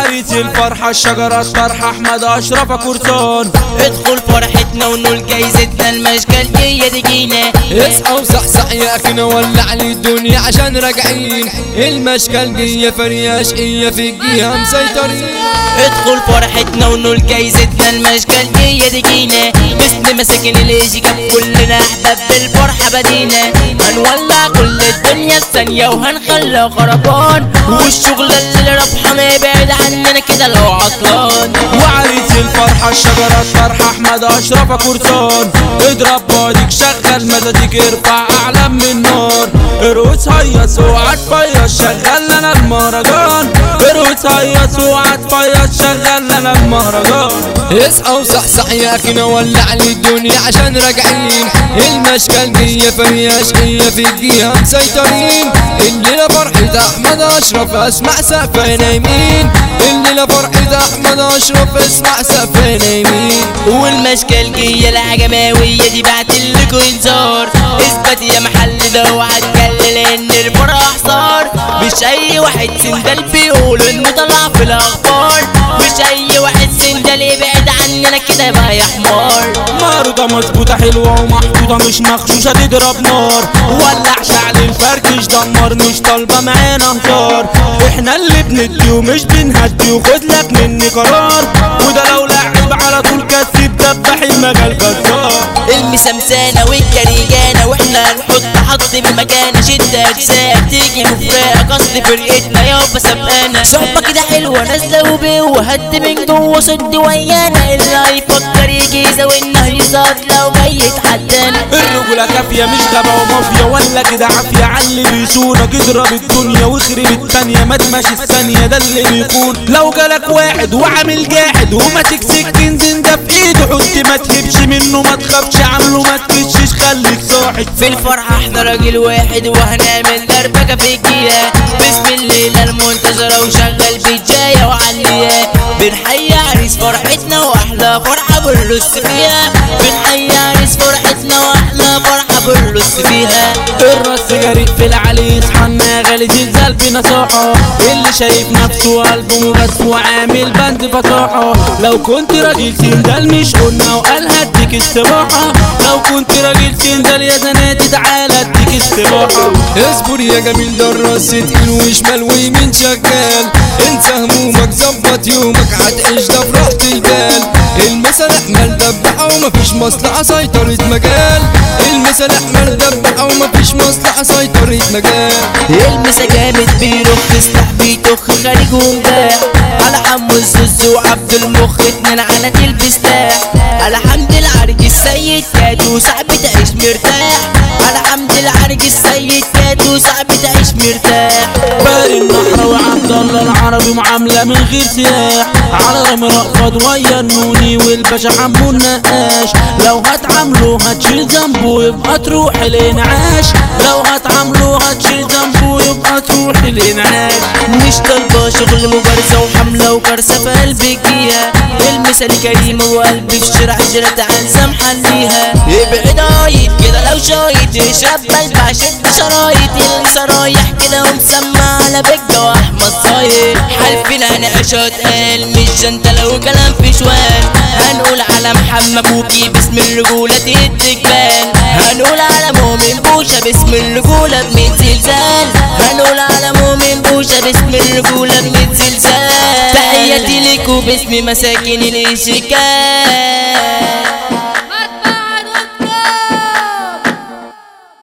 وعريس الفرحة الشجرة الطرحة احمد اشرف كرسان. ادخل فرحتنا ونقول جايزتنا المشكلجية دي جينا. اصحى وصحصح يا اخينا ولع لي الدنيا عشان راجعين. المشكلجية فرياشقية في الجهة مسيطرين. ادخل فرحتنا ونقول جايزتنا المشكلجية دي جينا. باسم مساكن الإيجي جاب كلنا احباب بالفرحة بدينا. هنولع كل الدنيا في ثانية وهنخلى خربان. والشغل اللي ربحة ما يبعد عننا كده لو عطلان. وعريس الفرحة الشجرة الطرحة احمد اشرف كرسان. اضرب باديك شغل مزاجك ارفع اعلى من النار. ارقص هيص وقعد فيص شغل لنا المهرجان. ارقص هيص وقعد فيص شغل لنا المهرجان. اصحى وصحصح يا اخينا ولع لي الدنيا عشان راجعين. المشكلجية فرياشقية في الجهة مسيطرين. الليلة فرحة احمد اشرف اسمع سقفة نايمين. الليلة فرحة احمد اشرف اسمع سقفة نايمين. والمشكلجية العجماوية دي بعتلكوا انذار. اثبت يا محل ده وهتكلل ان الفرح صار. مش اي واحد سندال بيقول انه طلع في الاخبار. مش اي واحد سندال يبعد عننا كده يبقى يا حمار. معروضة مظبوطة حلوة ومحطوطة مش مغشوشة تضرب نار. ولع شعل الفركش دمر مش طالبة معانا هزار. احنا اللي بندي ومش بنهدي وخد لك مني قرار. وده لو لعب على طول كسب دبح المجال جزار. المسمسانة والجريجانة واحنا نحط حط بمكانة. شد اجزاء تيجي مفرقة قصد فرقتنا يابا سبقانا. صحبة كده حلوة نازلة وبقوة هد من جوه صد ويانا. اللي هيفكر يجي يزاولنا هيصاد لو جاي يتحدانا. الرجولة كافية مش غابة ومافيا ولا كده عافية عاللي بيصونك. اضرب الدنيا واخرب التانية ما تمشي الثانية ده اللي بيكون. لو جالك واحد وعامل جاحد وماسك سكين زنده في ايده حط ما تهبش منه ما تخافش عامله ما تكشش خليك صاحي. في الفرحة احنا راجل واحد وهنعمل دربكة في الجية. باسم الليلة المنتظرة وشغل بيجاية وعلية. بنحيي عريس فرحتنا واحلى فرحة بنرص فيها. بنحيي عريس فرحتنا واحلى فرحة بنرص فيها. الراس جريء في العليس حنا غالي زلزال بنصاحه. اللي شايف نفسه قلبه مبس وعامل بند فصاحه. لو كنت راجل سندال مش قلنا وقال هديك استباحة. لو كنت راجل سندال يا زناتي تعالى اديك استباحة. اصبر يا جميل ده الراس تقيل وشمال ويمين شغال. انسى همومك ظبط يومك هتعيش ده في راحة البال. المثل احمد دبحة ومفيش مصلحة سيطرة مجال. المثل احمد دبحة ومفيش مصلحة سيطرة مجال. المسا جامد بيروح تسلح بيتخ خارج ومباح. على حمو الزوز وعبد المخ اتنين على تلبس سلاح. على حمد العرج السيد كادو صعب تعيش مرتاح. على حمد العرج السيد كادو صعب تعيش مرتاح. باري النحر وعبد الله العربي معاملة من غير سلاح. على رامي رأفت ويا النوني والباشا حمو النقاش. لو هتعاملوا هتشيل ذنبه يبقى تروح الانعاش. لو هتعاملوا هتشيل ذنبه يبقى تروح الانعاش. مش طالبة شغل مبارزة وحملة وكارثة في قلب الجية. المثل كريم وقلبي في شارع جرة عنزة محليها. ابعد عايد كده لو شايط اشرب بلبع شد شرايط. اللي رايح كده ومسمع على بجة واحمد صايد. حالفين هنعيشها اتقال مش جنتلة وكلام في شوال. هنقول على محمد بوكي باسم الرجولة تتجبال. هنقول على مؤمن بوشة باسم الرجولة بميت زلزال. هنقول على مؤمن بوشة باسم الرجولة بميت زلزال. تحياتي ليكوا باسم مساكن الاشكال.